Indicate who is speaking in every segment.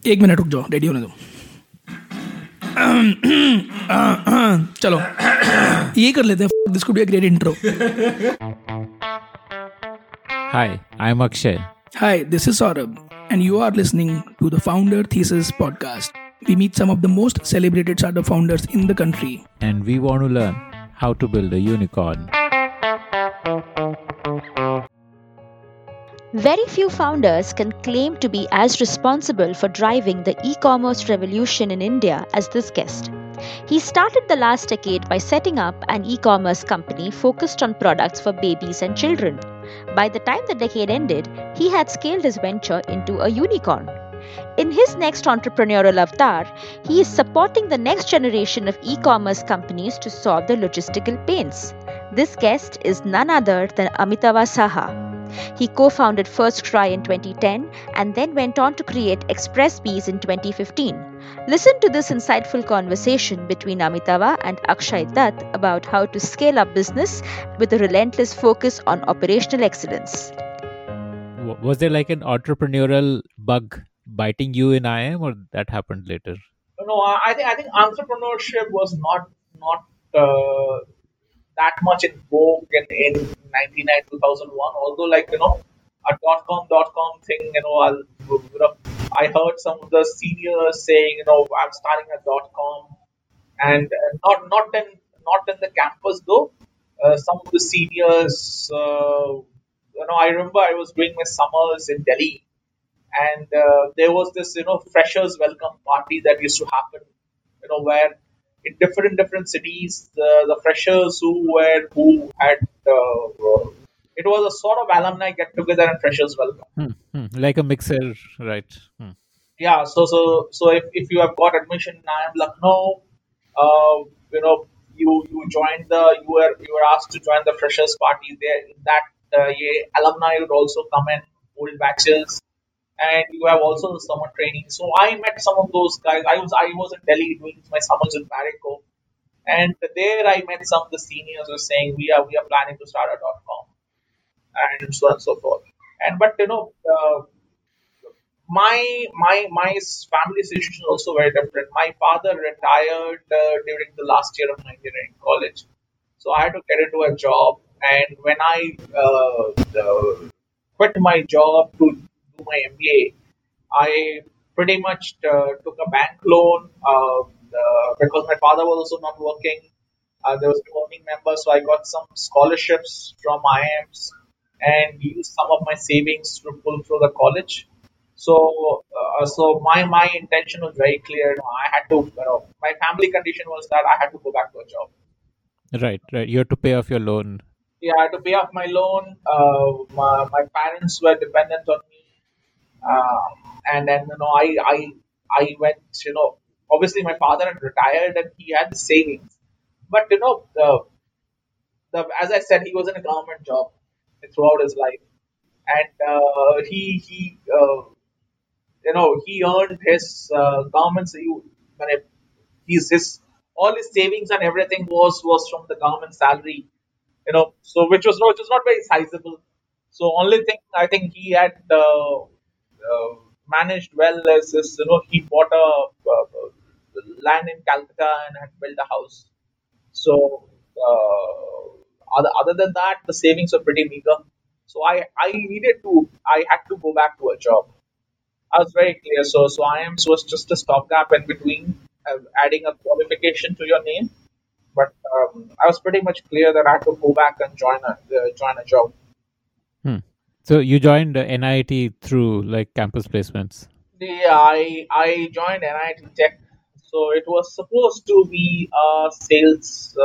Speaker 1: एक मिनट रुक जाओ, रेडी होने दो. चलो ये कर लेते हैं. This could be a great intro.
Speaker 2: Hi, I'm Akshay.
Speaker 1: Hi, this is Saurabh, and you are listening to the Founder Thesis podcast. We meet some of the most celebrated startup founders in the country.
Speaker 2: And we want to learn how to build a unicorn.
Speaker 3: Very few founders can claim to be as responsible for driving the e-commerce revolution in India as this guest. He started the last decade by setting up an e-commerce company focused on products for babies and children. By the time the decade ended, he had scaled his venture into a unicorn. In his next entrepreneurial avatar, he is supporting the next generation of e-commerce companies to solve the logistical pains. This guest is none other than Amitava Saha. He co-founded FirstCry in 2010 and then went on to create ExpressBees in 2015. Listen to this insightful conversation between Amitava and Akshay Dutt about how to scale up business with a relentless focus on operational excellence.
Speaker 2: Was there like an entrepreneurial bug biting you in IIM, or that happened later?
Speaker 4: No, I think entrepreneurship was not that much in vogue in 99 2001. Although a dot com thing, I heard some of the seniors saying, I'm starting a .com, and not in the campus though. Some of the seniors, I remember I was doing my summers in Delhi, and there was this freshers welcome party that used to happen, where in different cities the freshers who had it was a sort of alumni get together and freshers welcome.
Speaker 2: Like a mixer, right?
Speaker 4: Yeah, so if you have got admission in IIM Lucknow, uh, you know you joined you were asked to join the freshers party there. In that, alumni would also come in, old batches, and you have also the summer training. So I met some of those guys. I was in Delhi doing my summers in Marico, and there I met some of the seniors who were saying we are planning to start a .com, and so on and so forth. And but my family situation is also very different. My father retired during the last year of my engineering college, so I had to get into a job. And when I quit my job to do my MBA, I pretty much took a bank loan because my father was also not working. There was no working member, so I got some scholarships from IIMs and used some of my savings to pull through the college. So my intention was very clear. I had to, my family condition was that I had to go back to a job.
Speaker 2: Right. You have to pay off your loan.
Speaker 4: Yeah, I had to pay off my loan. My parents were dependent on me, and then I went. Obviously my father had retired and he had the savings, but as I said, he was in a government job throughout his life, and he earned his government. When his all his savings and everything was from the government salary. So which was not very sizable. So only thing I think he had managed well is he bought a land in Calcutta and had built a house. So other than that, the savings were pretty meager. So I had to go back to a job. I was very clear. So IIMS was just a stopgap in between, adding a qualification to your name. But I was pretty much clear that I had to go back and join a job.
Speaker 2: So you joined NIT through like campus placements.
Speaker 4: I joined NIT Tech, so it was supposed to be a sales.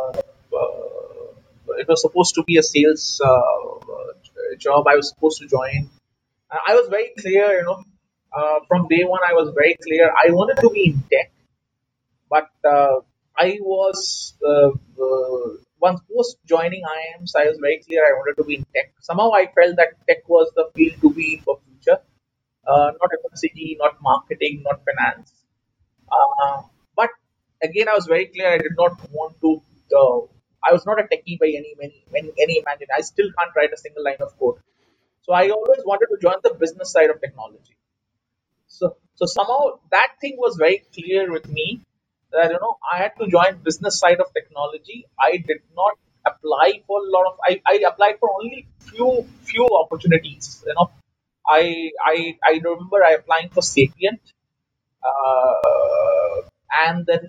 Speaker 4: It was supposed to be a sales job. I was supposed to join. I was very clear, from day one. I was very clear. I wanted to be in tech, but I was once post joining IIMs, I was very clear I wanted to be in tech. Somehow I felt that tech was the field to be for future, not FMCG, not marketing, not finance. But again, I was very clear I did not want to. I was not a techie by any imagine. I still can't write a single line of code. So I always wanted to join the business side of technology. So somehow that thing was very clear with me that I had to join business side of technology. I did not apply for a lot of. I applied for only few opportunities. I remember I applying for Sapient, and then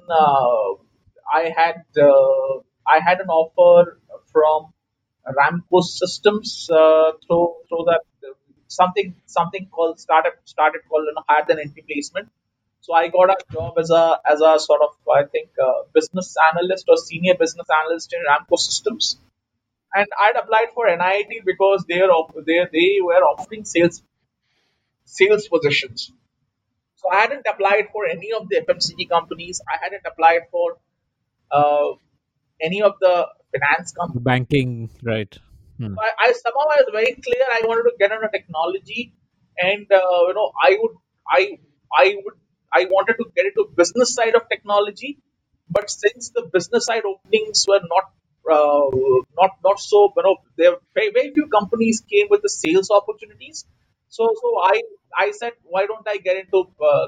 Speaker 4: I had an offer from Ramco Systems through that something called started called higher than entry placement. So I got a job as a sort of I think business analyst or senior business analyst in Ramco Systems, and I'd applied for NIT because they were offering sales positions. So I hadn't applied for any of the FMCG companies. I hadn't applied for uh, any of the finance
Speaker 2: The
Speaker 4: companies.
Speaker 2: banking, right? Hmm.
Speaker 4: I somehow I was very clear. I wanted to get into technology, and I I would I wanted to get into business side of technology, but since the business side openings were not so there very few companies came with the sales opportunities. So I said, why don't I get into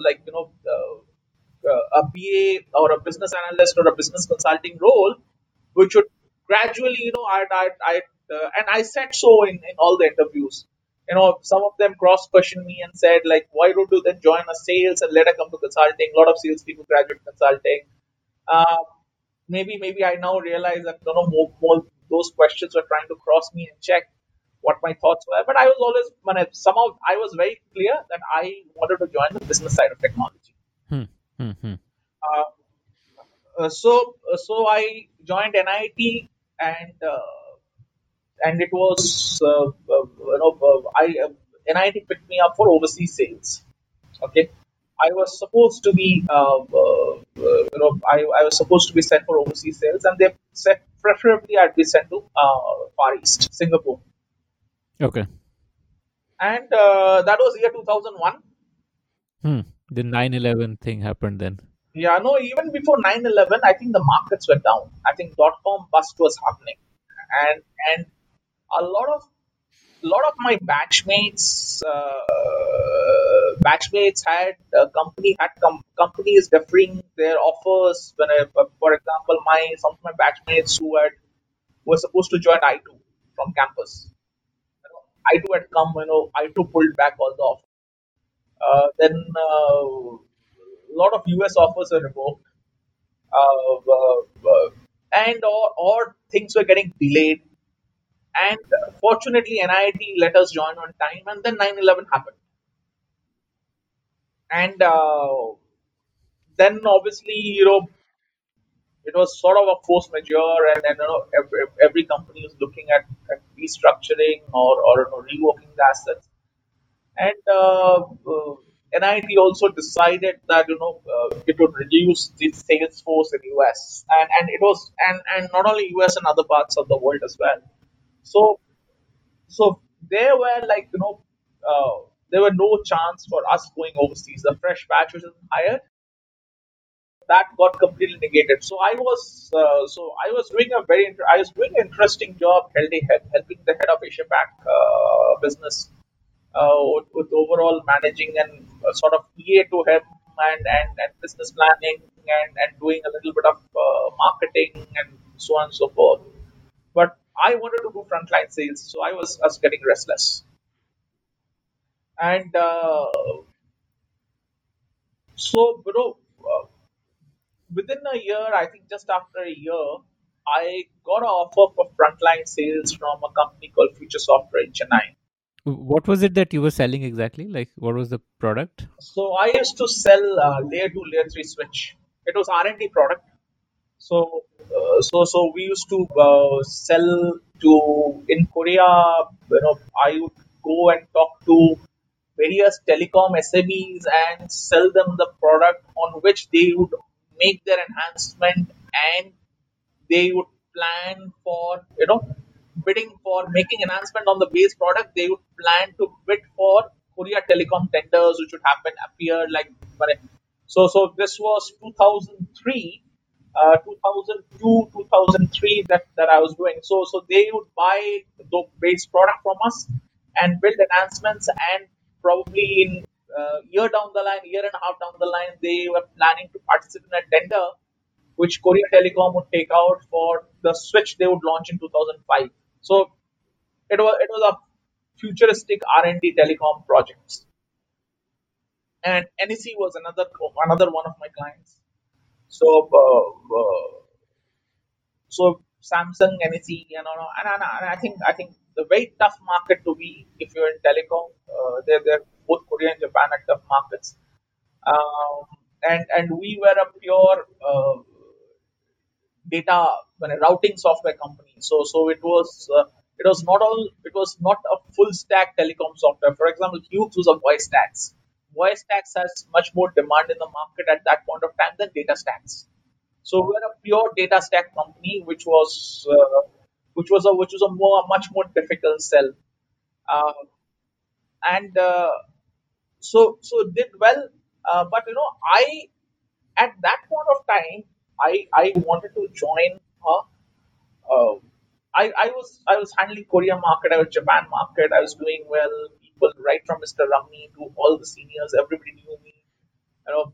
Speaker 4: a BA or a business analyst or a business consulting role, which would gradually, and I said so in all the interviews. Some of them cross questioned me and said, like, why don't you then join a sales and later come to consulting? A lot of salespeople graduate consulting. Uh, maybe I now realize that more those questions were trying to cross me and check what my thoughts were. But I was always somehow I was very clear that I wanted to join the business side of technology.
Speaker 2: Hmm. Hmm. Hmm.
Speaker 4: Uh, so I joined NIT, and it was I NIT picked me up for overseas sales. Okay, I was supposed to be I was supposed to be sent for overseas sales, and they said preferably I'd be sent to Far East, Singapore,
Speaker 2: Okay.
Speaker 4: and that was year 2001.
Speaker 2: Hmm. The 9/11 thing happened then.
Speaker 4: Yeah, no, even before 9/11, I think the markets were down. I think dot-com bust was happening, and a lot of my batchmates had companies deferring their offers when for example some of my batchmates were supposed to join I2 from campus. I2 had come, I2 pulled back all the offers. Then a lot of US offers were revoked, and or things were getting delayed. And fortunately, NIT let us join on time, and then 9/11 happened. And then obviously, it was sort of a force majeure, and every company is looking at restructuring or reworking the assets. And NIT also decided that it would reduce the sales force in US, and it was and not only US and other parts of the world as well. So so there were there were no chance for us going overseas. The fresh batch which was hired, that got completely negated. So I was doing I was doing an interesting job helping the head of Asia Pac business with overall managing and sort of PA to him, and business planning, and doing a little bit of marketing and so on and so forth. But I wanted to do frontline sales, so I was getting restless. And so, within a year, I think just after a year, I got an offer for frontline sales from a company called Future Software in Chennai.
Speaker 2: What was it that you were selling exactly? Like, what was the product?
Speaker 4: So I used to sell layer 2, layer 3 switch. It was R&D product. So we used to sell to in Korea. I would go and talk to various telecom SMEs and sell them the product on which they would make their enhancement, and they would plan for bidding for making enhancement on the base product. They would plan to bid for Korea Telecom tenders, which would happen appear like so this was 2003, 2002, 2003 that I was doing. So they would buy the base product from us and build enhancements, and probably in year down the line, year and a half down the line, they were planning to participate in a tender which Korea Telecom would take out for the switch they would launch in 2005. So it was a futuristic R&D telecom projects, and NEC was another one of my clients. So so Samsung, NEC, and I think the very tough market to be if you're in telecom. They're both Korea and Japan are tough markets. Um, and we were a pure data routing software company. So it was not a full stack telecom software. For example, Hughes was a voice stacks. Voice stacks has much more demand in the market at that point of time than data stacks. So we're a pure data stack company, which was a much more difficult sell. Uh, and so did well. But I at that point of time, I wanted to join her. Uh, I was handling Korea market, I was Japan market, I was doing well. People right from Mr. Ramni to all the seniors, everybody knew me. You know,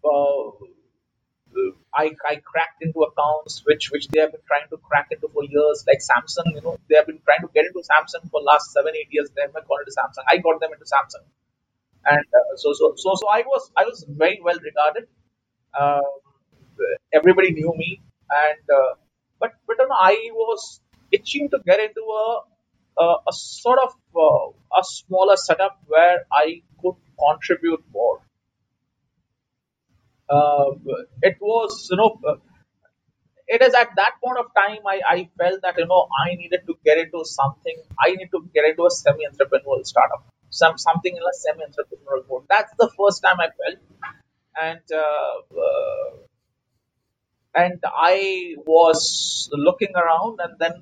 Speaker 4: I cracked into accounts which they have been trying to crack into for years, like Samsung. They have been trying to get into Samsung for last 7 8 years. They haven't got into Samsung. I got them into Samsung, and so I was very well regarded. Um, Everybody knew me, and I was itching to get into a sort of a smaller setup where I could contribute more. Uh, it was it is at that point of time I felt that I needed to get into something. I need to get into a semi-entrepreneurial startup, something in a semi-entrepreneurial mode. That's the first time I felt, and I was looking around, and then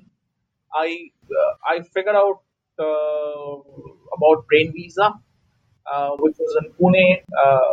Speaker 4: I figured out about Brain Visa, which was in Pune,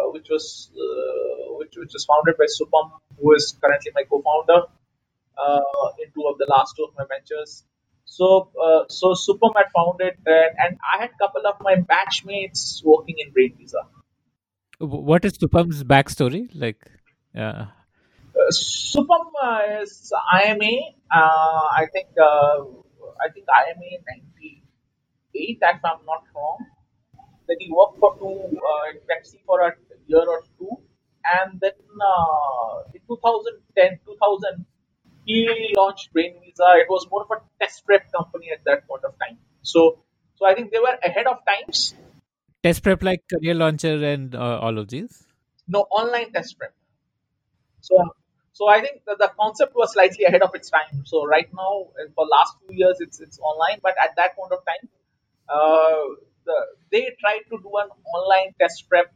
Speaker 4: which was founded by Supam, who is currently my co-founder in two of my ventures. So Supam had founded, and I had a couple of my batchmates working in Brain Visa.
Speaker 2: What is Supam's backstory? Like, uh,
Speaker 4: Supam is IMA. I think IMA 98, if I'm not wrong. Then he worked for in Pepsi for a year or two, and then in 2010, 2000, he launched Brain Visa. It was more of a test prep company at that point of time. So I think they were ahead of times.
Speaker 2: test prep like career launcher and all of these?
Speaker 4: No, online test prep. So, so I think that the concept was slightly ahead of its time. So right now, for last 2 years, it's online. But at that point of time, they tried to do an online test prep.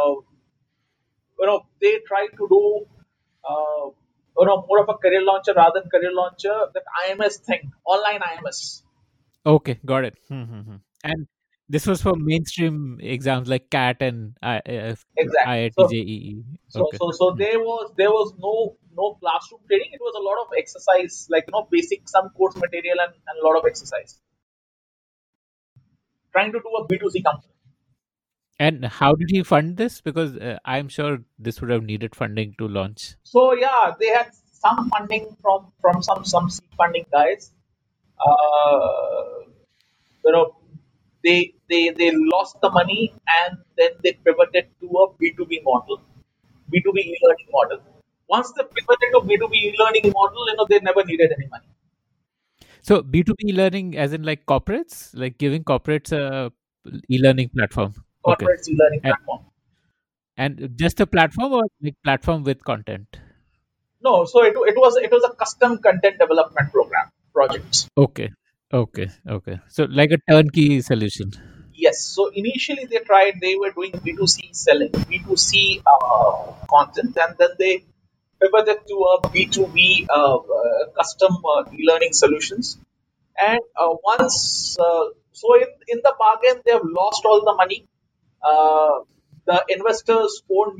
Speaker 4: They tried to do more of a career launcher rather than career launcher. That IMS thing, online IMS.
Speaker 2: Okay, got it. And this was for mainstream exams like CAT and
Speaker 4: Exactly.
Speaker 2: IIT
Speaker 4: So
Speaker 2: JEE.
Speaker 4: so
Speaker 2: Okay.
Speaker 4: so so
Speaker 2: Hmm.
Speaker 4: there was no classroom training. It was a lot of exercise, like basic some course material and a lot of exercise. Trying to do a B2C company.
Speaker 2: And how did he fund this? Because I'm sure this would have needed funding to launch.
Speaker 4: So yeah, they had some funding from some seed funding guys. Uh, you know, they lost the money, and then they pivoted to a B2B model, B2B e-learning model. Once they pivoted to B2B e-learning model, they never needed any money.
Speaker 2: So B2B learning, as in like corporates, like giving corporates a e-learning platform. Okay.
Speaker 4: Corporate e-learning
Speaker 2: And,
Speaker 4: platform.
Speaker 2: and just a platform or like platform with content?
Speaker 4: No, so it was a custom content development program project.
Speaker 2: Okay. Okay. Okay. So like a turnkey solution.
Speaker 4: Yes. So initially they were doing B2C selling, B2C content, and then they pivoted to a B2B custom e-learning solutions. And once, so in the bargain, they have lost all the money. Uh, the investors owned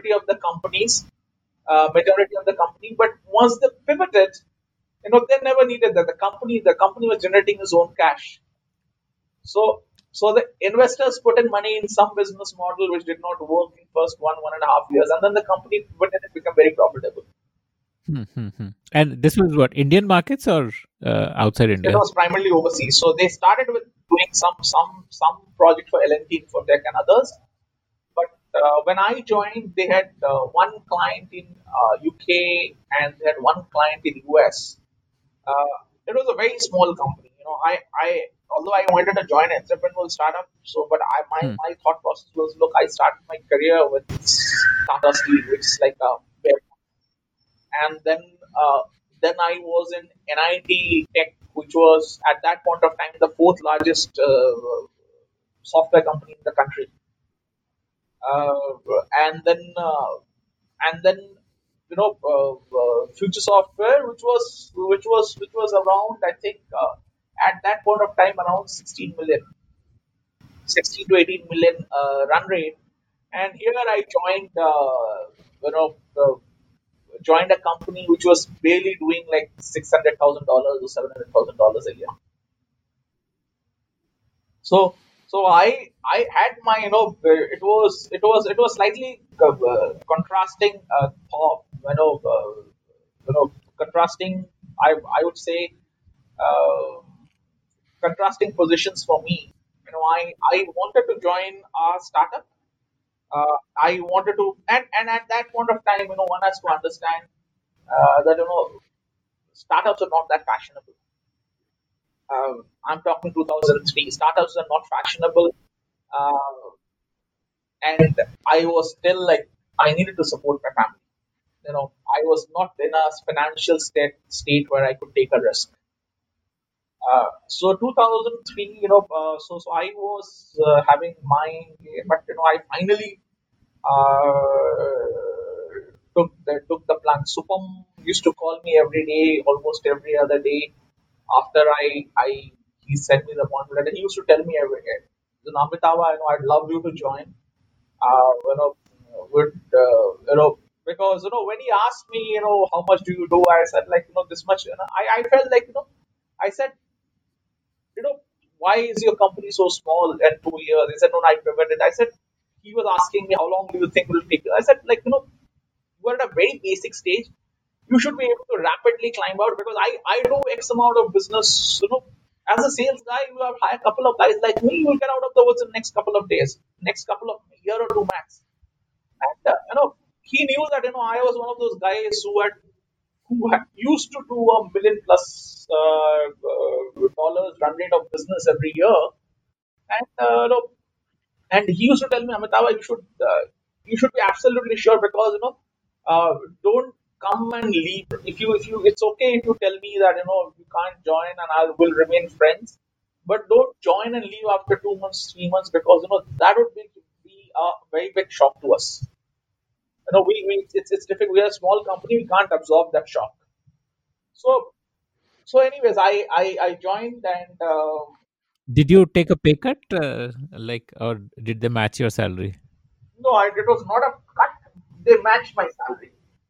Speaker 4: majority of the company. But once they pivoted, they never needed that. The company was generating its own cash. So So the investors put in money in some business model which did not work in first 1.5 years, and then the company pivoted and became very profitable.
Speaker 2: And this was what, Indian markets or outside
Speaker 4: It
Speaker 2: India?
Speaker 4: was primarily overseas. So they started with doing some project for L&T, Infotech, and others. But when I joined, they had one client in UK and they had one client in US. It was a very small company. I although I wanted to join an entrepreneurial startup, so but
Speaker 2: Hmm.
Speaker 4: my thought process was, look, I started my career with Tata Steel, which is like a web, and then I was in NIT Tech, which was at that point of time the fourth largest software company in the country. uh, and then uh, and then Future Software, which was around, I think, at that point of time around 16 to 18 million run rate. And here I you know uh, joined a company which was barely doing like $600,000 or $700,000 a year. So I had my, it was slightly contrasting thought, contrasting, I would say, uh, contrasting positions for me. I wanted to join a startup. I wanted to, and at that point of time, one has to understand that startups are not that fashionable. I'm talking 2003. Startups are not fashionable, uh, and I was still like, I needed to support my family. I was not in a financial state where I could take a risk. So 2003, so I was having my, but I finally took the plan. Supam used to call me every day, almost every other day. After he sent me the bond letter, he used to tell me every day, Amitava, I'd love you to join. Uh, you know, would because when he asked me, how much do you do? I said, like, this much. I felt like, I said, why is your company so small in 2 years? He said, no, I pivoted. I said, he was asking me, how long do you think it will take? I said, like, we're at a very basic stage. You should be able to rapidly climb out, because I do X amount of business. As a sales guy, you have hired a couple of guys like me, you will get out of the woods in the next couple of days, next couple of year or two max. And he knew that I was one of those guys who had used to do $1 million+ dollars run rate of business every year. And and he used to tell me, Amitava, you should be absolutely sure, because don't come and leave. If you it's okay if you tell me that you can't join, and I will remain friends, but don't join and leave after 2 months, 3 months, because that would be a very big shock to us. It's difficult. We are a small company. We can't absorb that shock. So anyways, I joined, and
Speaker 2: Did you take a pay cut, like, or did they match your salary?
Speaker 4: no, it was not a cut. They matched my salary.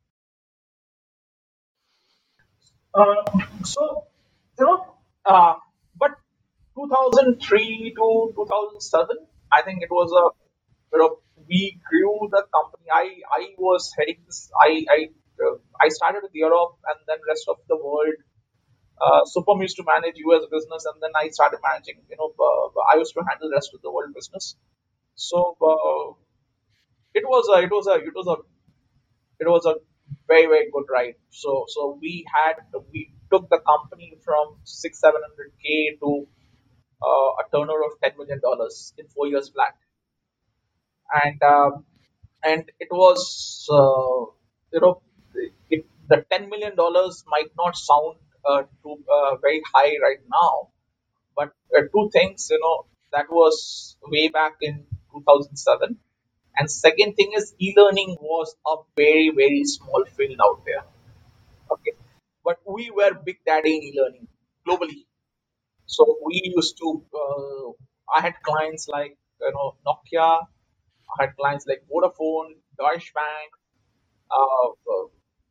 Speaker 4: Uh, so you know, but 2003 to 2007, I think it was a, we grew the company. I was heading this. I started with Europe and then rest of the world. Supam used to manage US business, and then I started managing. I used to handle the rest of the world business. So it was a very, very good ride. So we took the company from 600-700K to a turnover of $10 million in 4 years flat. And it was, the $10 million might not sound very high right now, but two things, that was way back in 2007. And second thing is, e-learning was a very, very small field out there. Okay, but we were big daddy in e-learning globally. So we used to. I had clients like Nokia. I had clients like Vodafone, Deutsche Bank, uh,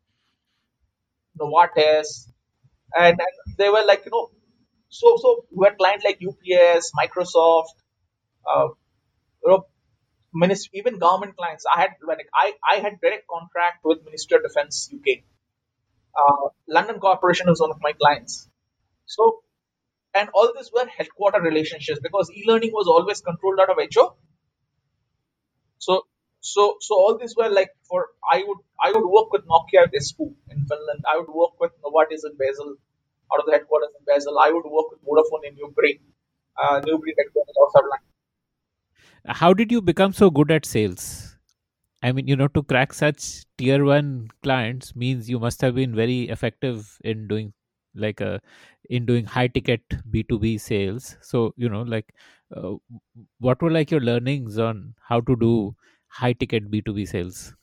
Speaker 4: Novartis, and they were like, so we had clients like UPS, Microsoft. Uh, you know, even government clients. I had direct contract with Ministry of Defence UK. London Corporation was one of my clients. So, and all these were headquarter relationships because e-learning was always controlled out of HO. So, so all these were like for I would work with Nokia at Espoo in Finland. I would work with Novartis in Basel, out of the headquarters in Basel. I would work with Vodafone in Newbury, Newbury headquarters outside London.
Speaker 2: How did you become so good at sales? I mean, to crack such tier one clients means you must have been very effective in doing like doing high ticket B2B sales. So, uh, what were like your learnings on how to do high ticket B2B sales?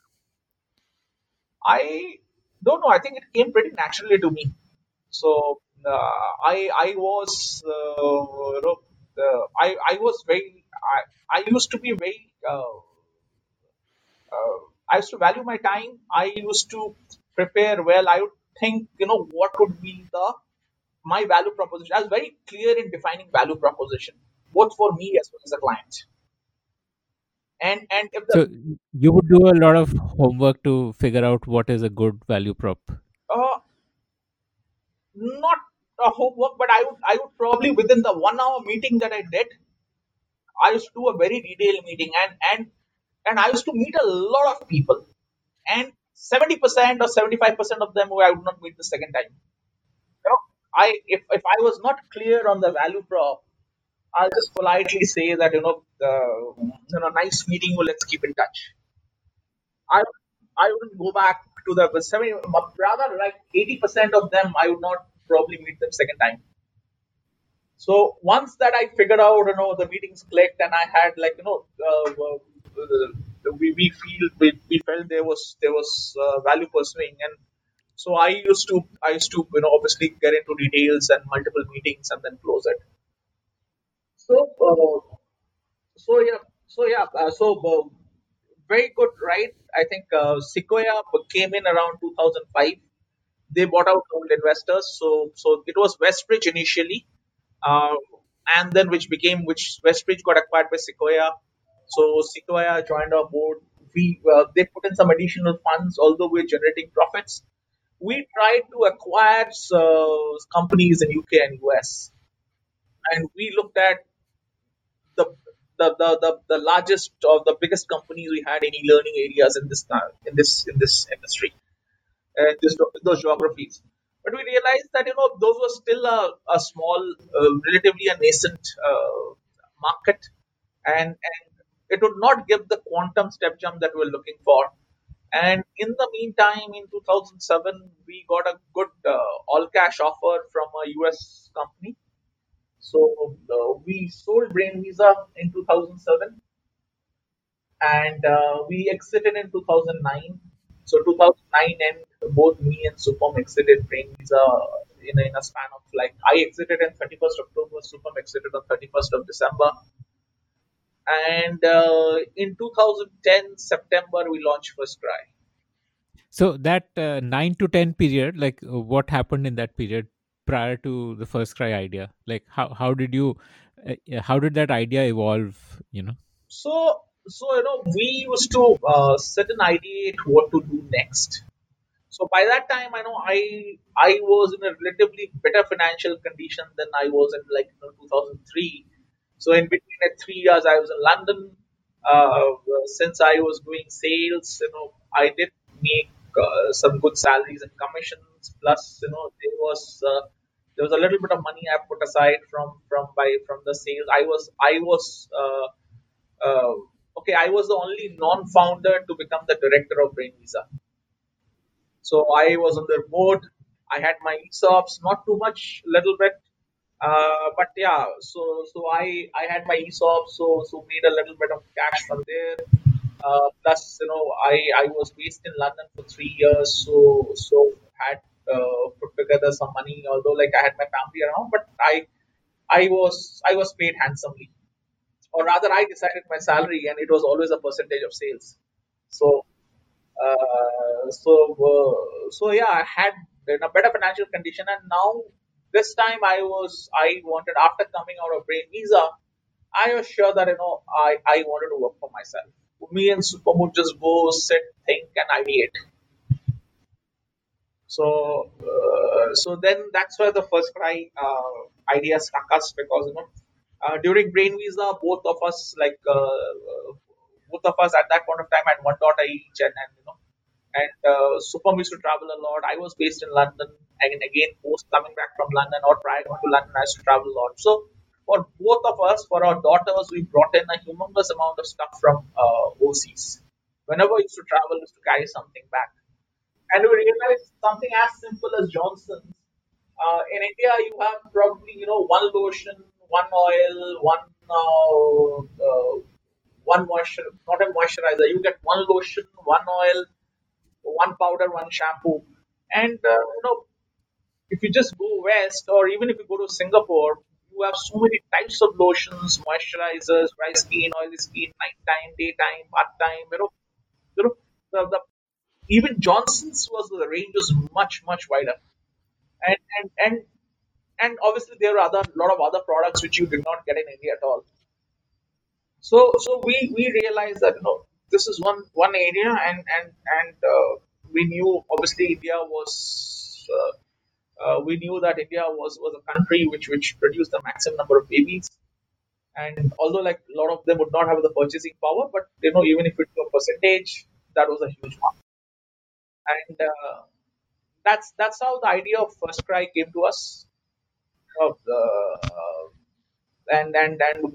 Speaker 4: I don't know. I think it came pretty naturally to me. So I was I was very I used to be very I used to value my time. I used to prepare well. I would think what would be the my value proposition. I was very clear in defining value proposition, both for me as well as the client. And if the
Speaker 2: So you would do a lot of homework to figure out what is a good value prop.
Speaker 4: uh, not a homework, but I would probably within the 1 hour meeting that I did, I used to do a very detailed meeting, and I used to meet a lot of people, and 70% or 75% of them who I would not meet the second time. If I was not clear on the value prop, I'll just politely say that nice meeting you. Let's keep in touch. I I wouldn't go back to the 70, rather like 80% of them. I would not probably meet them second time. So once that I figured out, the meetings clicked, and I had like we felt there was value pursuing, and so I used to obviously get into details and multiple meetings and then close it. So so very good, right? I think Sequoia came in around 2005. They bought out old investors, so it was Westbridge initially, uh, and then which Westbridge got acquired by Sequoia. So Sequoia joined our board. They put in some additional funds, although we're generating profits. We tried to acquire companies in UK and US, and we looked at the the largest or the biggest companies we had in e-learning areas in this industry, those geographies. But we realized that those were still a small, relatively a nascent market, and it would not give the quantum step jump that we're looking for. And in the meantime, in 2007, we got a good all cash offer from a US company. So we sold Brain Visa in 2007, and we exited in 2009. So 2009 and both me and Supam exited Brain Visa in a span of like I exited on 31st October, Supam exited on 31st of December, and in 2010 September we launched First Cry.
Speaker 2: So that 9 to 10 period, like what happened in that period prior to the first cry idea? Like how did you how did that idea evolve?
Speaker 4: So we used to sit and ideate what to do next. So by that time, I know I was in a relatively better financial condition than I was in like 2003. So in between like 3 years, I was in London. Since I was doing sales, I did make some good salaries and commissions. Plus, there was a little bit of money I put aside from the sales. Uh, okay. I was the only non-founder to become the director of Brain Visa. So I was on their board. I had my ESOPs, not too much, little bit, but yeah. So I had my ESOPs, so made a little bit of cash from there. Plus, I was based in London for 3 years, so had put together some money. Although like I had my family around, but I was paid handsomely, or rather, I decided my salary, and it was always a percentage of sales. So so yeah, I had in a better financial condition, and now this time I wanted after coming out of Brain Visa, I was sure that I wanted to work for myself. Me and Supam would just go sit, think, and ideate. So then that's where the first cry idea struck us, because during Brain Visa, both of us at that point of time had one daughter each, and Supam used to travel a lot. I was based in London, and again, post coming back from London or prior going to London, I used to travel a lot. So for both of us, for our daughters, we brought in a humongous amount of stuff from overseas. Whenever we used to travel, we used to carry something back, and we realized something as simple as Johnson's. In India, you have probably one lotion, one oil, one moisture, not a moisturizer. You get one lotion, one oil, one powder, one shampoo. And if you just go west, or even if you go to Singapore, you have so many types of lotions, moisturizers, dry skin, oily skin, nighttime, daytime, part time. The even Johnson's was the range was much wider, and and and and obviously there are other lot of other products which you did not get in India at all. So we realized that this is one area, and we knew obviously India was. We knew that India was a country which produced the maximum number of babies, and although like a lot of them would not have the purchasing power, but even if it's a percentage, that was a huge one. And that's how the idea of First Cry came to us. Of and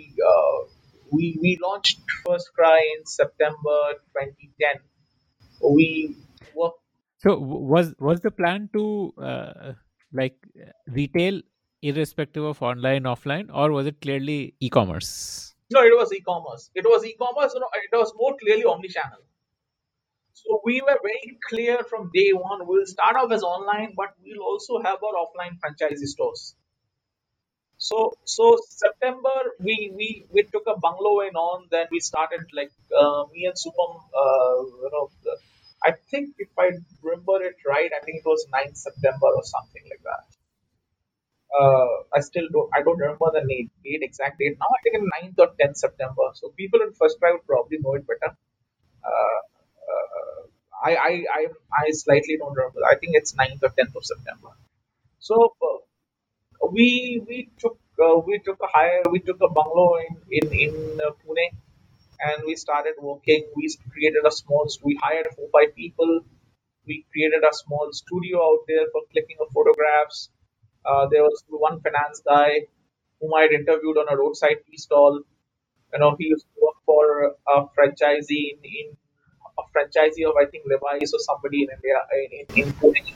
Speaker 4: we launched First Cry in September 2010. We worked.
Speaker 2: So was the plan to like retail irrespective of online offline, or was it clearly e-commerce?
Speaker 4: No, it was e-commerce. It was e-commerce. It was more clearly omni-channel. So we were very clear from day one. We'll start off as online, but we'll also have our offline franchisee stores. So September we took a bungalow in on. Then we started like me and Supam. I think if I remember it right, I think it was 9th September or something like that. I don't remember the date exact date now. I think in 9th or 10th September. So people in First Try would probably know it better. Uh, I slightly don't remember. I think it's 9th or 10th of September. So we took a bungalow in Pune, and we started working. We created a we hired 4 5 people. We created a small studio out there for clicking of photographs. There was one finance guy whom I had interviewed on a roadside tea stall. He used to work for a franchisee of I think Levi's or somebody in India in Pune.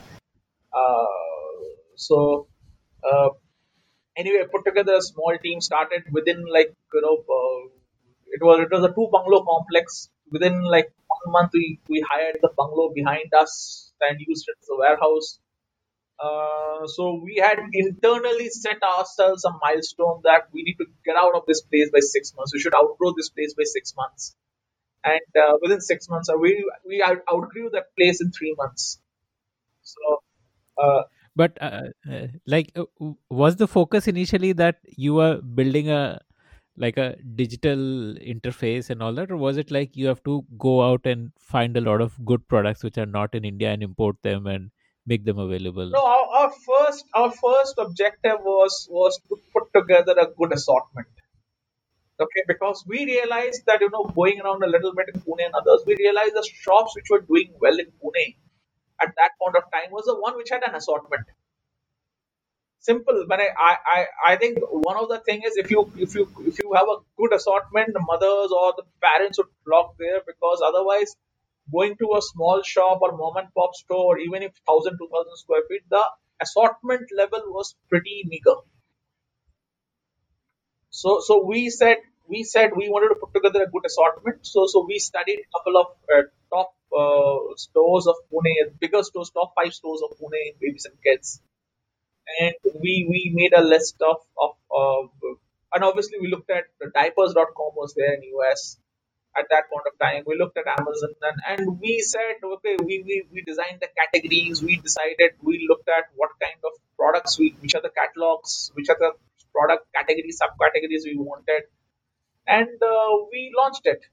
Speaker 4: So anyway, I put together a small team. Started within like it was a 2 bungalow complex. Within like 1 month, we hired the bungalow behind us and used it as a warehouse. So we had internally set ourselves a milestone that we need to get out of this place by 6 months. We should outgrow this place by 6 months. And within 6 months, we outgrew that place in 3 months. So uh,
Speaker 2: But was the focus initially that you were building a like a digital interface and all that, or was it like you have to go out and find a lot of good products which are not in India and import them and make them available?
Speaker 4: no, our first objective was to put together a good assortment. Okay, because we realized that going around a little bit in Pune and others, we realized the shops which were doing well in Pune at that point of time was the one which had an assortment. Simple, but I think one of the thing is if you have a good assortment, the mothers or the parents would flock there, because otherwise going to a small shop or mom and pop store, even if 1,000 2,000 square feet, the assortment level was pretty meager. So we said we wanted to put together a good assortment. So we studied a couple of top stores of Pune, bigger stores, top 5 stores of Pune in babies and kids, and we made a list of and obviously we looked at the diapers.com was there in US at that point of time. We looked at Amazon, and we said, okay, we designed the categories. We decided, we looked at what kind of products which are the catalogs, which are the product categories, subcategories we wanted, and we launched it.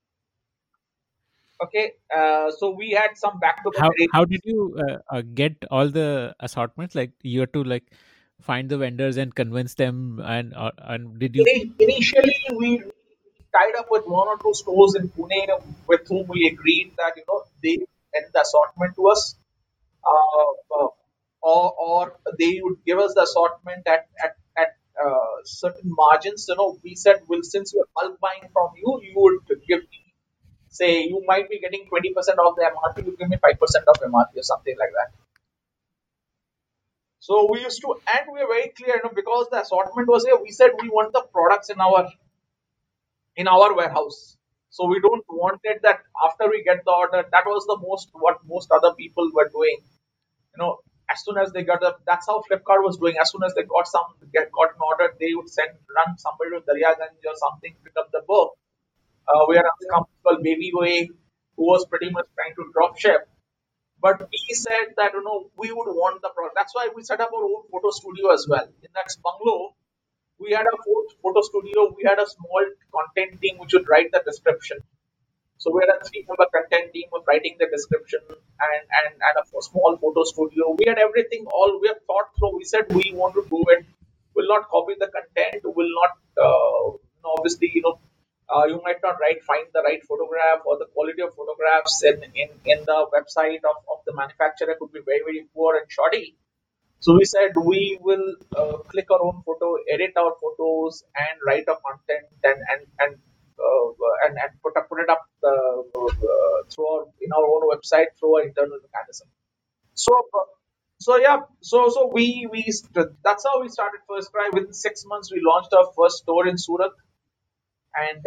Speaker 4: Okay, so we had some back-to-back
Speaker 2: How did you get all the assortments? Like you had to like find the vendors and convince them, and did you?
Speaker 4: Initially, we tied up with one or two stores in Pune with whom we agreed that they send the assortment to us, uh, or they would give us the assortment at certain margins. We said, well, since we're bulk buying from you, you would give me, say, you might be getting 20% of the MRP, you give me 5% of MRP or something like that. So we used to, and we were very clear, because the assortment was here. We said we want the products in our warehouse. So we don't want it that after we get the order, that was the most what most other people were doing. As soon as they got the, that's how Flipkart was doing. As soon as they got an order, they would run somebody to Daryaganj or something, pick up the book. We had a company called Babyway who was pretty much trying to drop ship. But we said that we would want the product. That's why we set up our own photo studio as well. In that bungalow, we had a photo studio. We had a small content team which would write the description. So we had a three-member content team of writing the description and a small photo studio. We had everything all we have thought through. We said we want to do it. We'll not copy the content. Will not obviously you might not find the right photograph, or the quality of photographs in the website of the manufacturer could be very, very poor and shoddy. So we said we will click our own photo, edit our photos, and write a content and put it up through in our own website through our internal mechanism. So yeah, so that's how we started First Cry. Within 6 months, we launched our first store in Surat, and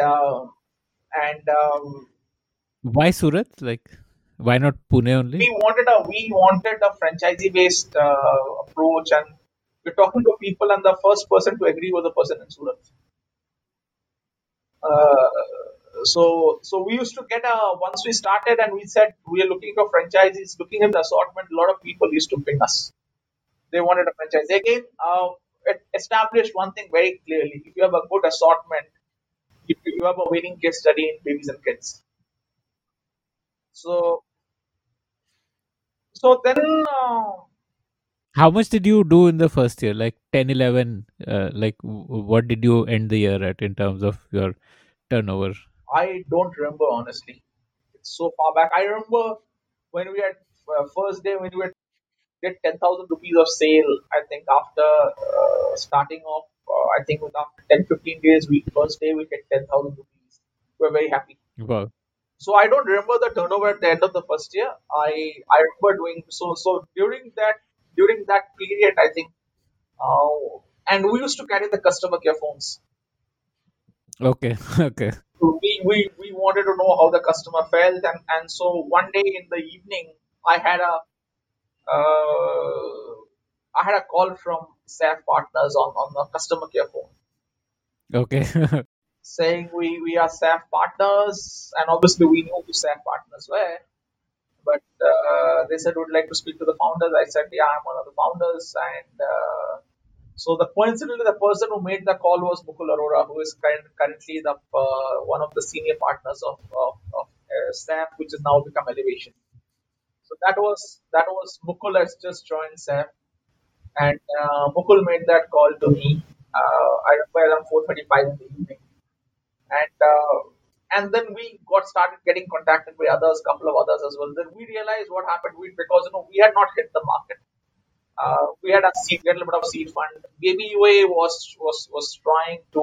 Speaker 2: Why Surat? Like, why not Pune only?
Speaker 4: we wanted a franchisee based approach, and we're talking to people, and the first person to agree was a person in Surat. Uh, so we used to get a once we started and we said we are looking for franchisees, looking at the assortment. A lot of people used to ping us. They wanted a franchise. Again, it established one thing very clearly: if you have a good assortment, if you have a winning case study in babies and kids. So then.
Speaker 2: How much did you do in the first year? Like 10, 11? Like, what did you end the year at in terms of your turnover?
Speaker 4: I don't remember honestly. It's so far back. I remember when we had first day when we had did 10,000 rupees of sale. I think after starting off, I think after 10-15 days, we first day we hit 10,000 rupees. We were very happy.
Speaker 2: Wow.
Speaker 4: So I don't remember the turnover at the end of the first year. I remember doing so during that period. I think, and we used to carry the customer care phones.
Speaker 2: Okay. Okay.
Speaker 4: So we wanted to know how the customer felt, and so one day in the evening, I had a uh, I had a call from SAF partners on the customer care phone
Speaker 2: Okay.
Speaker 4: saying we are SAF partners, and obviously we knew who SAF partners were, but they said would like to speak to the founders. I said, yeah, I'm one of the founders, and so the coincidentally the person who made the call was Mukul Arora, who is currently the one of the senior partners of SAF, which has now become Elevation. So that was Mukul has just joined SAF, and Mukul made that call to me. I remember around 4:35 in the evening, and then we got started getting contacted by others, couple of others as well. Then we realized what happened. Because we had not hit the market. We had we had a little bit of seed fund. Baby UA was trying to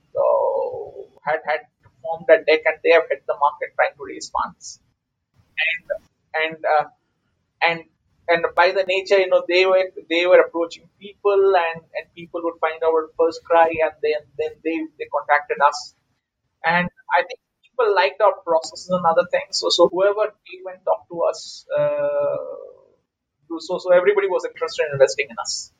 Speaker 4: had formed a deck, and they have hit the market trying to raise funds. And and uh, and and by the nature, they were approaching people, and people would find our First Cry, and then they contacted us, and I think people liked our processes and other things. So whoever came and talked to us, so everybody was interested in investing in us.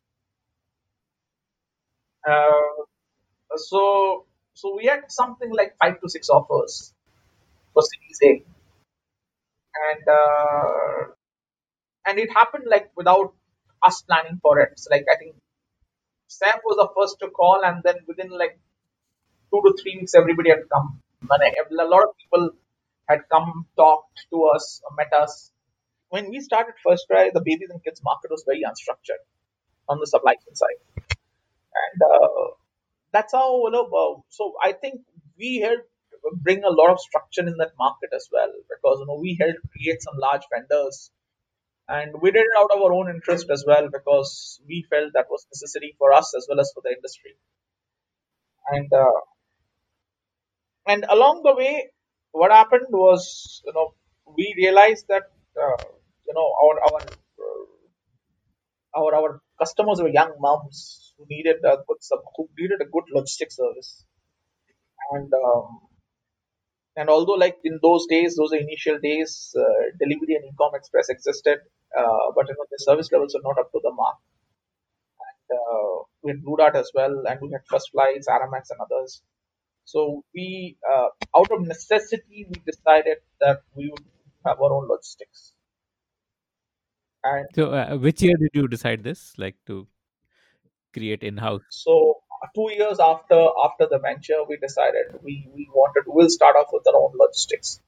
Speaker 4: Uh, so we had something like 5 to 6 offers for Series A, and it happened like without us planning for it. So like I think Sam was the first to call, and then within like 2 to 3 weeks, everybody had come. A lot of people had come, talked to us, met us. When we started First Try, the babies and kids market was very unstructured on the supply chain side, and that's how so I think we helped bring a lot of structure in that market as well, because we helped create some large vendors, and we did it out of our own interest as well, because we felt that was necessary for us as well as for the industry. And uh, and along the way, what happened was, we realized that uh, you know our customers were young moms who needed a good logistics service. And um, and although, like, in those days, those are initial days, delivery and e-com express existed, but the service levels are not up to the mark. We had Blue Dart as well, and we had First Flights, Aramax, and others. So we, out of necessity, we decided that we would have our own logistics. And
Speaker 2: So, which year did you decide this, like to create in-house?
Speaker 4: so 2 years after the venture, we decided we'll start off with our own logistics.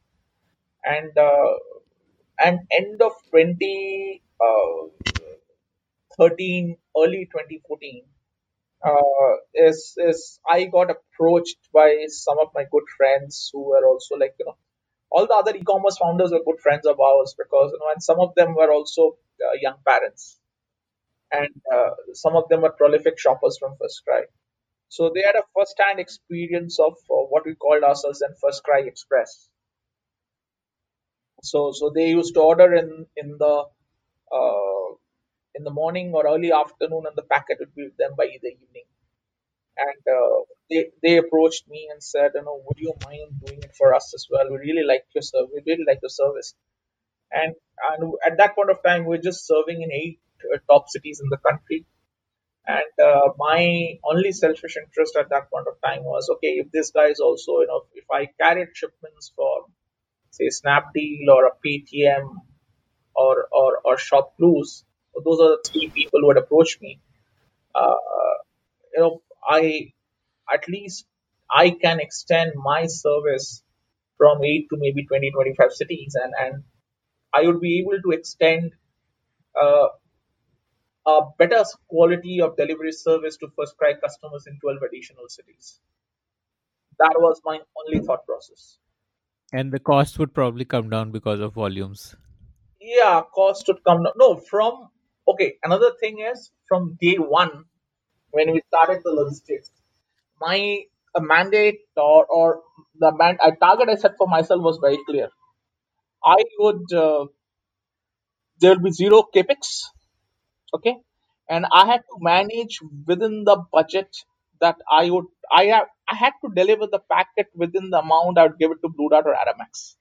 Speaker 4: And end of 2013, early 2014, is I got approached by some of my good friends who were also, like, all the other e-commerce founders were good friends of ours, because and some of them were also young parents, and some of them were prolific shoppers from First Cry. So they had a first-hand experience of what we called ourselves then First Cry Express. So they used to order uh, in the morning or early afternoon, and the packet would be with them by the evening. And they approached me and said, would you mind doing it for us as well? We really like your service. We really like your service. And at that point of time, we're just serving in 8 top cities in the country. And my only selfish interest at that point of time was, okay, if this guy is also, if I carried shipments for, say, Snapdeal or a Paytm or Shop Plus, those are the three people who had approached me. Uh, I at least I can extend my service from 8 to maybe 20, 25 cities, and I would be able to extend uh, a better quality of delivery service to First Cry customers in 12 additional cities. That was my only thought process.
Speaker 2: And the cost would probably come down because of volumes.
Speaker 4: Yeah, cost would come down. No, okay, another thing is, from day one, when we started the logistics, my mandate, or I target I set for myself was very clear. I would There will be zero capex, okay, and I had to manage within the budget that I had to deliver the packet within the amount I would give it to Blue Dart or Aramax,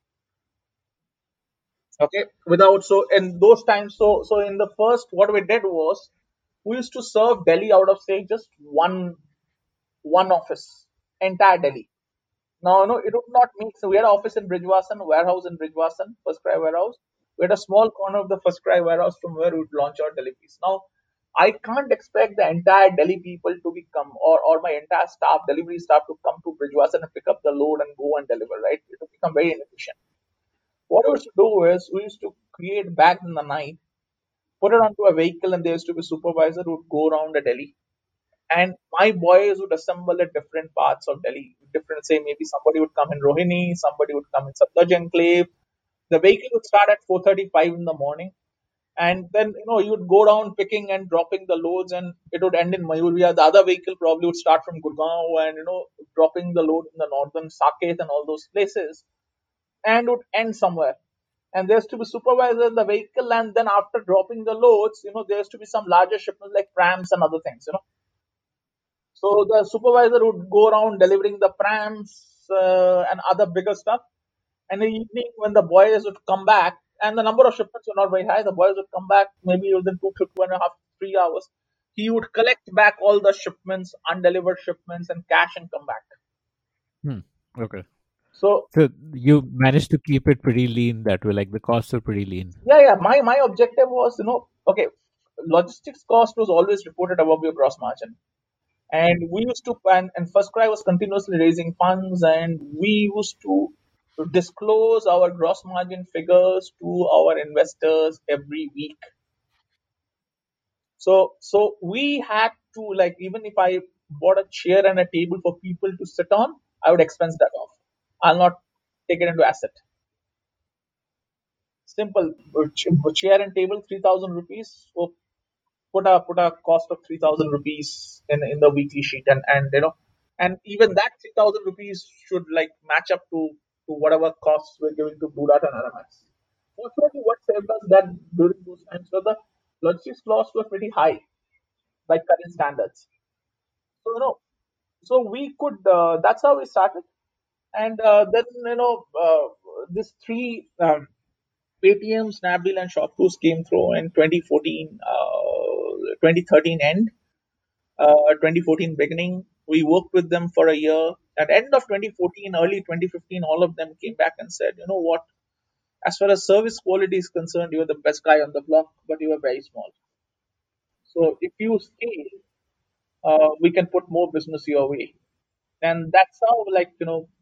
Speaker 4: okay, without. So in those times, so in the first, what we did was, we used to serve Delhi out of, say, just one office, entire Delhi. Now, no, it would not make. So we had an office in Bridgewasan, warehouse in Bridgewasan, First Cry warehouse. We had a small corner of the First Cry warehouse from where we would launch our deliveries. Now, I can't expect the entire Delhi people to become, or my entire staff, delivery staff, to come to Bridgewasan and pick up the load and go and deliver, right? It would become very inefficient. What we used to do is, we used to create bags in the night, put it onto a vehicle, and there used to be a supervisor who would go around the Delhi, and my boys would assemble at different parts of Delhi. Different, say, maybe somebody would come in Rohini, somebody would come in Satlaj Enclave. The vehicle would start at 4:35 in the morning, and then you would go down picking and dropping the loads, and it would end in Mayurvia. The other vehicle probably would start from Gurgaon and dropping the load in the northern Saket and all those places, and would end somewhere. And there's to be supervisor in the vehicle, and then after dropping the loads, there's to be some larger shipments like prams and other things. So the supervisor would go around delivering the prams and other bigger stuff. And in the evening, when the boys would come back, and the number of shipments were not very high, the boys would come back maybe within 2 to 2.5, 3 hours. He would collect back all the shipments, undelivered shipments, and cash, and come back.
Speaker 2: Hmm. Okay.
Speaker 4: So
Speaker 2: So you managed to keep it pretty lean that way, like the costs are pretty lean.
Speaker 4: yeah, my objective was, okay, logistics cost was always reported above your gross margin. And we used to, and FirstCry was continuously raising funds, and we used to disclose our gross margin figures to our investors every week. So we had to, like, even if I bought a chair and a table for people to sit on, I would expense that off. I'll not take it into asset. Simple. Chair and table, 3,000 rupees. So put a cost of 3,000 rupees in the weekly sheet, and and even that 3,000 rupees should like match up to whatever costs we're giving to Blue Dart and RMS. Fortunately, what saved us that during those times were the logistics costs were pretty high by current standards. So we could. That's how we started, and then this three Paytm, Snapdeal, and Shopclues came through in 2014, 2013 end, 2014 beginning. We worked with them for a year. At end of 2014, early 2015, all of them came back and said, you know what? As far as service quality is concerned, you are the best guy on the block, but you are very small. So if you scale, we can put more business your way. And that's how, like,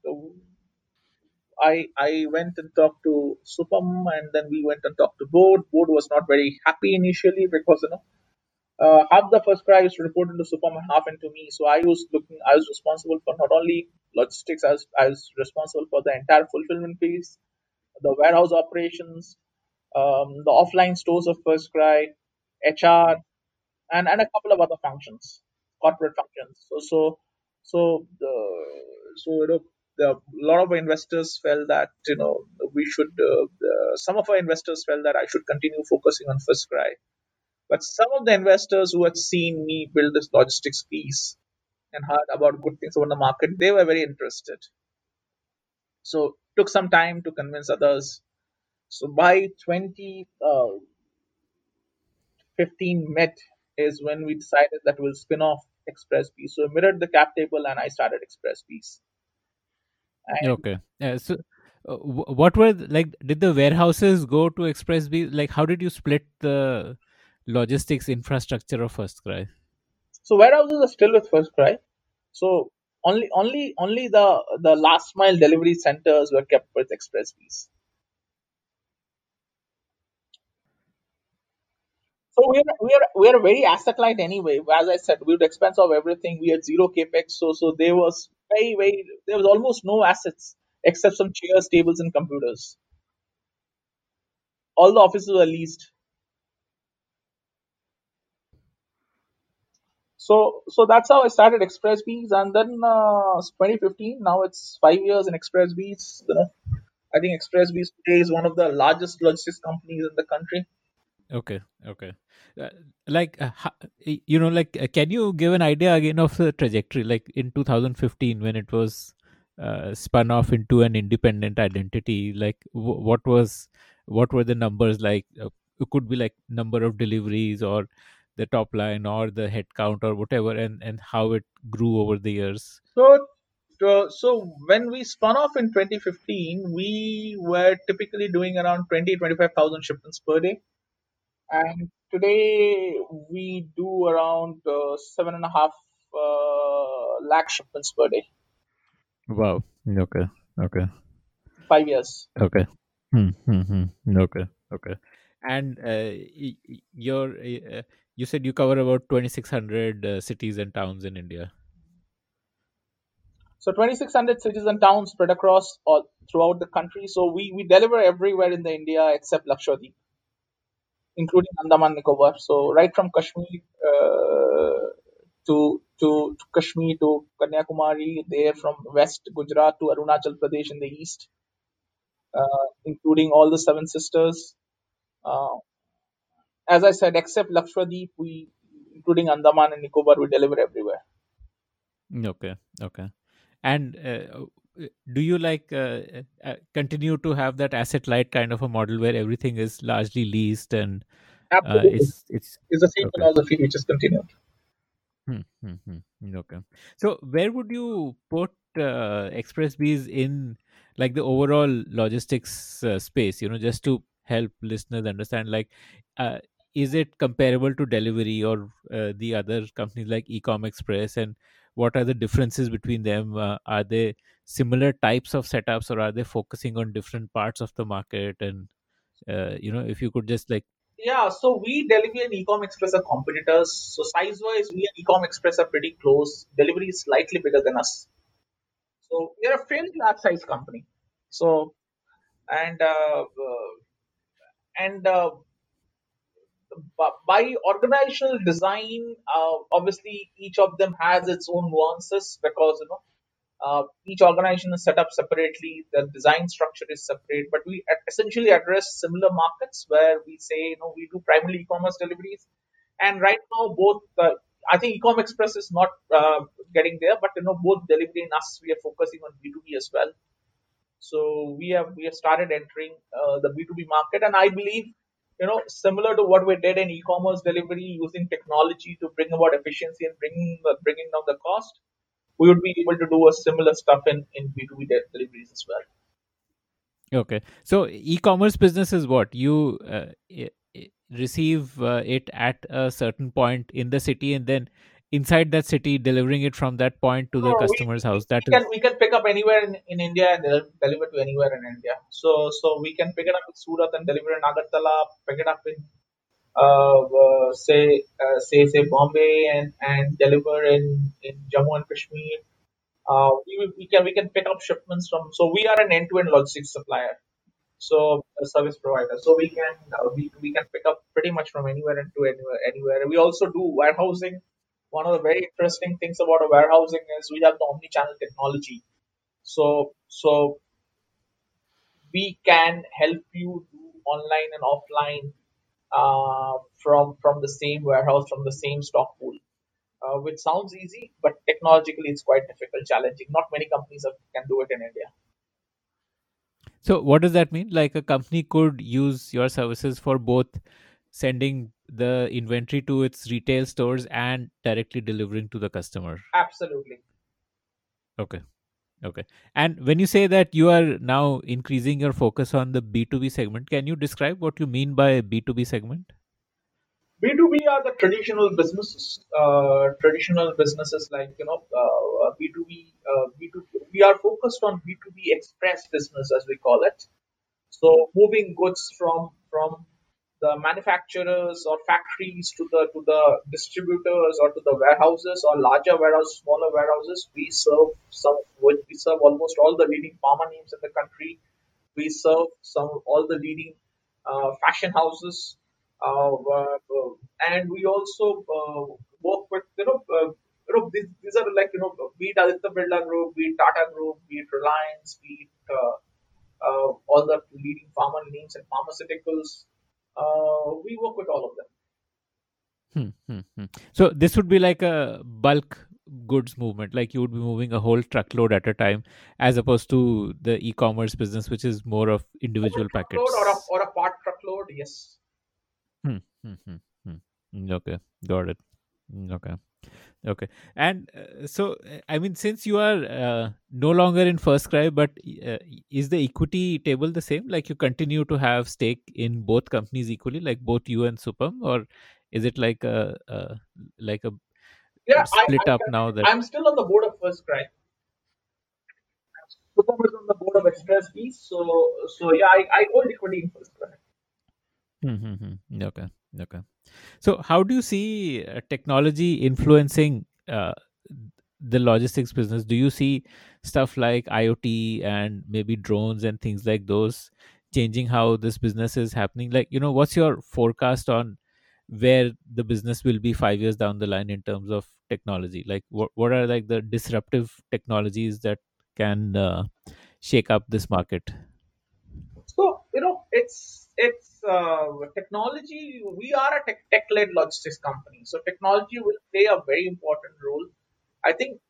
Speaker 4: I went and talked to Supam, and then we went and talked to Board. Board was not very happy initially because half the first cry was reported to Supam and half into me. So I was responsible for not only logistics, I was responsible for the entire fulfillment piece, the warehouse operations, the offline stores of First Cry, HR, and a couple of other functions, corporate functions. So the so the, a lot of investors felt that we should. Some of our investors felt that I should continue focusing on First Cry, but some of the investors who had seen me build this logistics piece and heard about good things about the market, they were very interested. So took some time to convince others. So by 2015 mid is when we decided that we'll spin off Express Piece. So I mirrored the cap table and I started Express Piece. And
Speaker 2: Okay. So, what were like? Did the warehouses go to Express B? Like, how did you split the logistics infrastructure of First Cry?
Speaker 4: so warehouses are still with First Cry. So only the last mile delivery centers were kept with Express Piece. So we are very asset light anyway. As I said, we would expense of everything. We had zero capex, so there was almost no assets except some chairs, tables, and computers. All the offices were leased. So that's how I started Express Bees, and then 2015. Now it's 5 years in Express Bees. I think Express Bees today is one of the largest logistics companies in the country.
Speaker 2: Okay, okay. Uh, can you give an idea again of the trajectory? Like in 2015, when it was spun off into an independent identity, like what were the numbers like? It could be like number of deliveries or the top line or the head count or whatever, and how it grew over the years.
Speaker 4: So when we spun off in 2015, we were typically doing around 20-25,000 shipments per day, and today we do around 7.5 lakh shipments per day.
Speaker 2: Wow. Okay. Okay.
Speaker 4: 5 years.
Speaker 2: Okay. Okay. Okay. And you said you cover about 2,600 cities and towns in India.
Speaker 4: So 2,600 cities and towns spread across all throughout the country. So we deliver everywhere in the India except Lakshadweep, including Andaman Nicobar. So right from Kashmir to Kashmir to Kanyakumari, there from West Gujarat to Arunachal Pradesh in the east, including all the seven sisters. Uh, as I said, except Lakshadweep, including Andaman and Nicobar, we deliver everywhere.
Speaker 2: Okay. Okay. And do you continue to have that asset light kind of a model where everything is largely leased and
Speaker 4: Absolutely,
Speaker 2: it's
Speaker 4: it's the same
Speaker 2: okay.
Speaker 4: philosophy which is continued.
Speaker 2: Okay. So where would you put Express Bees in like the overall logistics space? Just to help listeners understand, like, uh, is it comparable to delivery or the other companies like Ecom Express, and what are the differences between them? Are they similar types of setups, or are they focusing on different parts of the market? And if you could just like.
Speaker 4: Yeah, so we Delivery and Ecom Express are competitors. So size wise, we and Ecom Express are pretty close. Delivery is slightly bigger than us. So we are a fairly large size company. So and and by organizational design, obviously each of them has its own nuances because each organization is set up separately. The design structure is separate, but we essentially address similar markets where we say we do primarily e-commerce deliveries, and right now both. I think Ecom Express is not getting there, but both delivery and us we are focusing on B2B as well. So we have started entering the B2B market, and I believe similar to what we did in e-commerce delivery, using technology to bring about efficiency and bringing down the cost, we would be able to do a similar stuff in B2B deliveries as well.
Speaker 2: Okay. So e-commerce business is what you receive it at a certain point in the city, and then inside that city delivering it from that point to
Speaker 4: No,
Speaker 2: the
Speaker 4: we,
Speaker 2: customer's
Speaker 4: we,
Speaker 2: house. That
Speaker 4: we can
Speaker 2: is
Speaker 4: we can pick up anywhere in India and deliver to anywhere in India. So we can pick it up in Surat and deliver in Agartala, pick it up in say Bombay and deliver in Jammu and Kashmir. We can pick up shipments from. So we are an end-to-end logistics supplier. So a service provider. So we can pick up pretty much from anywhere and to anywhere. We also do warehousing. One of the very interesting things about a warehousing is we have the omni-channel technology. So we can help you do online and offline from the same warehouse, from the same stock pool, which sounds easy, but technologically it's quite difficult, challenging. Not many companies can do it in India.
Speaker 2: so. What does that mean? Like a company could use your services for both sending the inventory to its retail stores and directly delivering to the customer.
Speaker 4: Absolutely.
Speaker 2: Okay. Okay. And when you say that you are now increasing your focus on the B2B segment, can you describe what you mean by B2B segment?
Speaker 4: B2B are the traditional businesses. Traditional businesses like B2B. B2B. We are focused on B2B express business as we call it. So moving goods from the manufacturers or factories to the distributors or to the warehouses or larger warehouses, smaller warehouses. We serve almost all the leading pharma names in the country. We serve all the leading fashion houses, and we also work with these are like be it Aditya Birla Group, be it Tata Group, be it Reliance, be it all the leading pharma names and pharmaceuticals. We work with all of them.
Speaker 2: So this would be like a bulk goods movement, like you would be moving a whole truckload at a time, as opposed to the e-commerce business, which is more of
Speaker 4: A full
Speaker 2: individual
Speaker 4: truckload or a,
Speaker 2: packets.
Speaker 4: or a part truckload, yes.
Speaker 2: Hmm, hmm, hmm, hmm. Okay, got it. Okay. Okay. And I mean, since you are no longer in FirstCry, but is the equity table the same? Like you continue to have stake in both companies equally, like both you and Supam, or is it like a
Speaker 4: Yeah,
Speaker 2: split up now that?
Speaker 4: I'm still on the board of First Cry. Supam is on the board of Express Bees. So yeah, I hold equity in First Cry.
Speaker 2: Okay. Okay. So, how do you see technology influencing the logistics business? Do you see stuff like IoT and maybe drones and things like those changing how this business is happening? Like, what's your forecast on where the business will be 5 years down the line in terms of technology? Like, what are like the disruptive technologies that can shake up this market?
Speaker 4: So it's technology. We are a tech-led logistics company, so technology will play a very important role. I think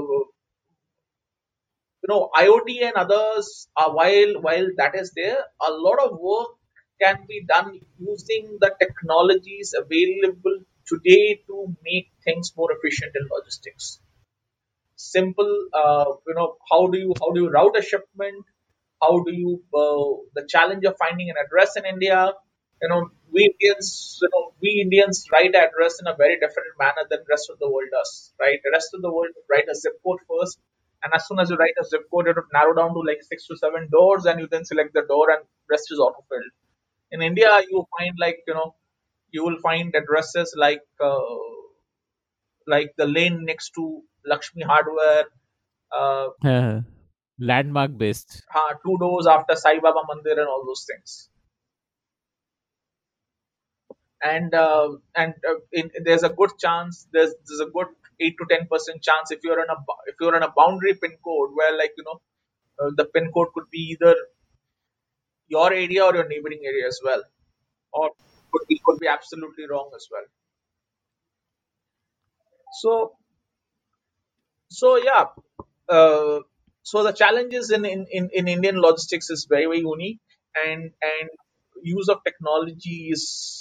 Speaker 4: IoT and others are while that is there, a lot of work can be done using the technologies available today to make things more efficient in logistics. Simple, how do you route a shipment? How do you the challenge of finding an address in India? We Indians write address in a very different manner than rest of the world does, right? The rest of the world write a zip code first, and as soon as you write a zip code, it will narrow down to like 6 to 7 doors, and you then select the door, and rest is autofilled. In India, you will find addresses like the lane next to Lakshmi Hardware, uh,
Speaker 2: Landmark based.
Speaker 4: 2 doors after Sai Baba Mandir, and all those things. And there's a good chance, there's a good 8 to 10% chance if you're in a boundary pin code where the pin code could be either your area or your neighboring area as well, or could be absolutely wrong as well. So yeah, uh, so the challenges in Indian logistics is very very unique, and use of technology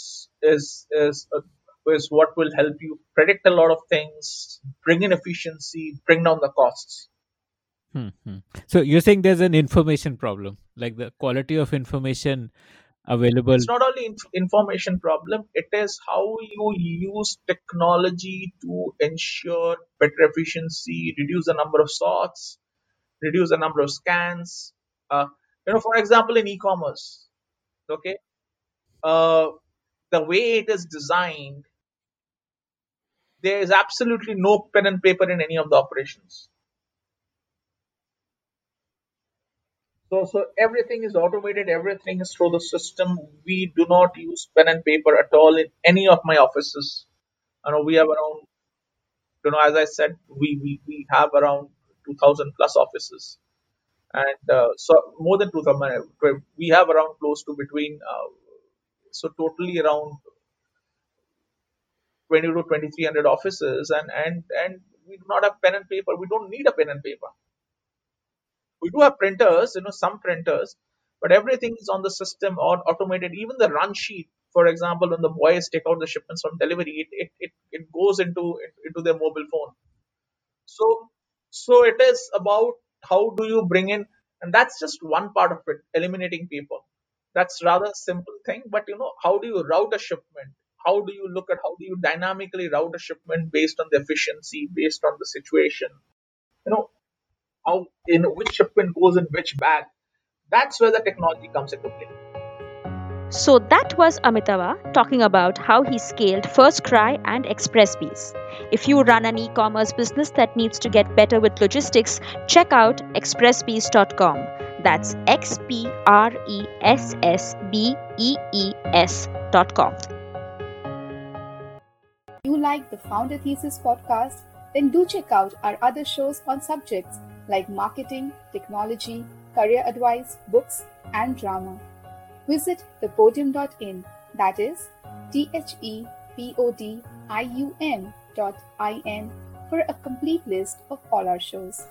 Speaker 4: is what will help you predict a lot of things, bring in efficiency, bring down the costs.
Speaker 2: Hmm, hmm. So you're saying there's an information problem, like the quality of information available.
Speaker 4: It's not only information problem; it is how you use technology to ensure better efficiency, reduce the number of sorts, reduce the number of scans. Uh, for example, in e-commerce, okay, uh, the way it is designed, there is absolutely no pen and paper in any of the operations. So everything is automated, everything is through the system. We do not use pen and paper at all in any of my offices. We have around, as I said, we have around 2,000 plus offices, and so more than 2,000. We have around close to between, so totally around 20 to 2,300 offices, and we do not have pen and paper. We don't need a pen and paper. We do have printers, some printers, but everything is on the system or automated. Even the run sheet, for example, when the boys take out the shipments from delivery, it goes into their mobile phone. So it is about how do you bring in, and that's just one part of it, eliminating paper. That's rather simple thing, but how do you route a shipment? How do you dynamically route a shipment based on the efficiency, based on the situation? You know, how which shipment goes in which bag. That's where the technology comes into play.
Speaker 3: So that was Amitava talking about how he scaled FirstCry and ExpressBees. If you run an e-commerce business that needs to get better with logistics, check out expressbees.com. That's XPRESSBEES.com.
Speaker 5: You like the Founder Thesis podcast? Then do check out our other shows on subjects like marketing, technology, career advice, books, and drama. Visit thepodium.in, that is thepodium.in, for a complete list of all our shows.